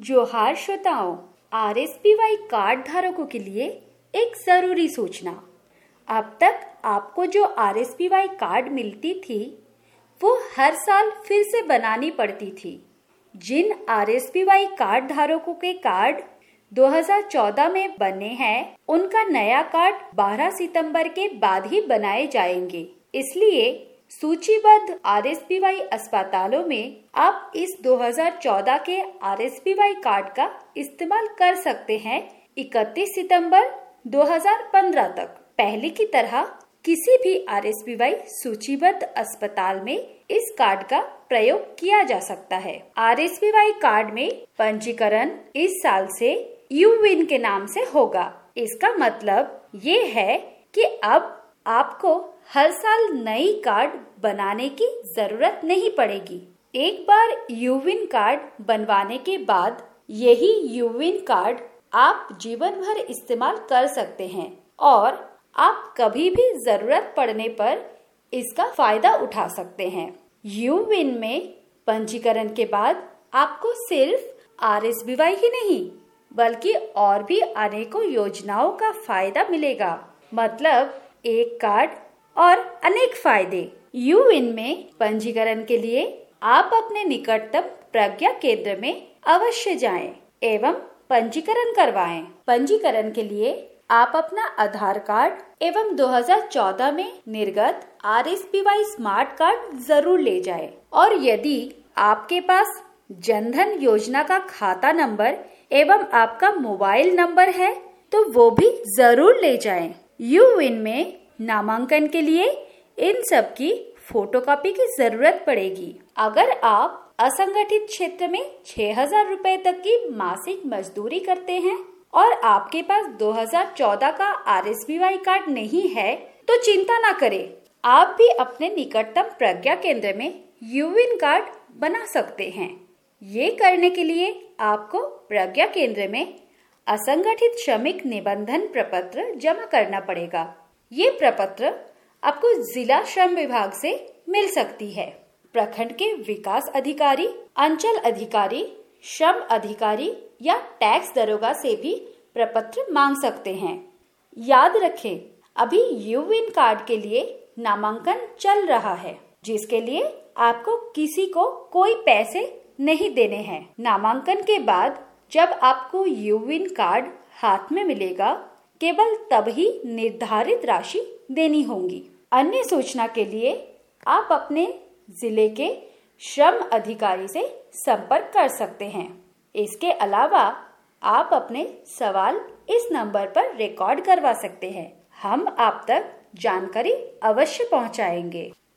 जोहार श्रोताओं, आरएसपीवाई कार्ड धारकों के लिए एक जरूरी सूचना। अब तक आपको जो आरएसपीवाई कार्ड मिलती थी वो हर साल फिर से बनानी पड़ती थी। जिन आरएसपीवाई कार्ड धारकों के कार्ड 2014 में बने हैं, उनका नया कार्ड 12 सितंबर के बाद ही बनाए जाएंगे। इसलिए सूचीबद्ध आरएसपीवाई अस्पतालों में आप इस 2014 के आरएसपीवाई कार्ड का इस्तेमाल कर सकते हैं 31 सितंबर 2015 तक। पहले की तरह किसी भी आरएसपीवाई सूचीबद्ध अस्पताल में इस कार्ड का प्रयोग किया जा सकता है। आरएसपीवाई कार्ड में पंजीकरण इस साल से यूविन के नाम से होगा। इसका मतलब ये है कि अब आपको हर साल नई कार्ड बनाने की जरूरत नहीं पड़ेगी। एक बार यूविन कार्ड बनवाने के बाद यही यूविन कार्ड आप जीवन भर इस्तेमाल कर सकते हैं और आप कभी भी जरूरत पड़ने पर इसका फायदा उठा सकते हैं। यूविन में पंजीकरण के बाद आपको सिर्फ आरएसपीवाई ही नहीं बल्कि और भी अनेकों योजनाओं का फायदा मिलेगा। मतलब एक कार्ड और अनेक फायदे। यूविन में पंजीकरण के लिए आप अपने निकटतम प्रज्ञा केंद्र में अवश्य जाएं एवं पंजीकरण करवाएं। पंजीकरण के लिए आप अपना आधार कार्ड एवं 2014 में निर्गत आरएसपीवाई स्मार्ट कार्ड जरूर ले जाएं। और यदि आपके पास जनधन योजना का खाता नंबर एवं आपका मोबाइल नंबर है तो वो भी जरूर ले जाएं। यूविन में नामांकन के लिए इन सब की फोटोकॉपी की जरूरत पड़ेगी। अगर आप असंगठित क्षेत्र में 6,000 रुपए तक की मासिक मजदूरी करते हैं और आपके पास 2014 का आरएसपीवाई कार्ड नहीं है तो चिंता ना करें, आप भी अपने निकटतम प्रज्ञा केंद्र में यूविन कार्ड बना सकते हैं। ये करने के लिए आपको प्रज्ञा केंद्र में असंगठित श्रमिक निबंधन प्रपत्र जमा करना पड़ेगा। ये प्रपत्र आपको जिला श्रम विभाग से मिल सकती है। प्रखंड के विकास अधिकारी, अंचल अधिकारी, श्रम अधिकारी या टैक्स दरोगा से भी प्रपत्र मांग सकते हैं। याद रखें, अभी यूविन कार्ड के लिए नामांकन चल रहा है, जिसके लिए आपको किसी को कोई पैसे नहीं देने हैं। नामांकन के बाद जब आपको यूविन कार्ड हाथ में मिलेगा, केवल तब ही निर्धारित राशि देनी होगी। अन्य सूचना के लिए आप अपने जिले के श्रम अधिकारी से संपर्क कर सकते हैं। इसके अलावा आप अपने सवाल इस नंबर पर रिकॉर्ड करवा सकते हैं। हम आप तक जानकारी अवश्य पहुंचाएंगे।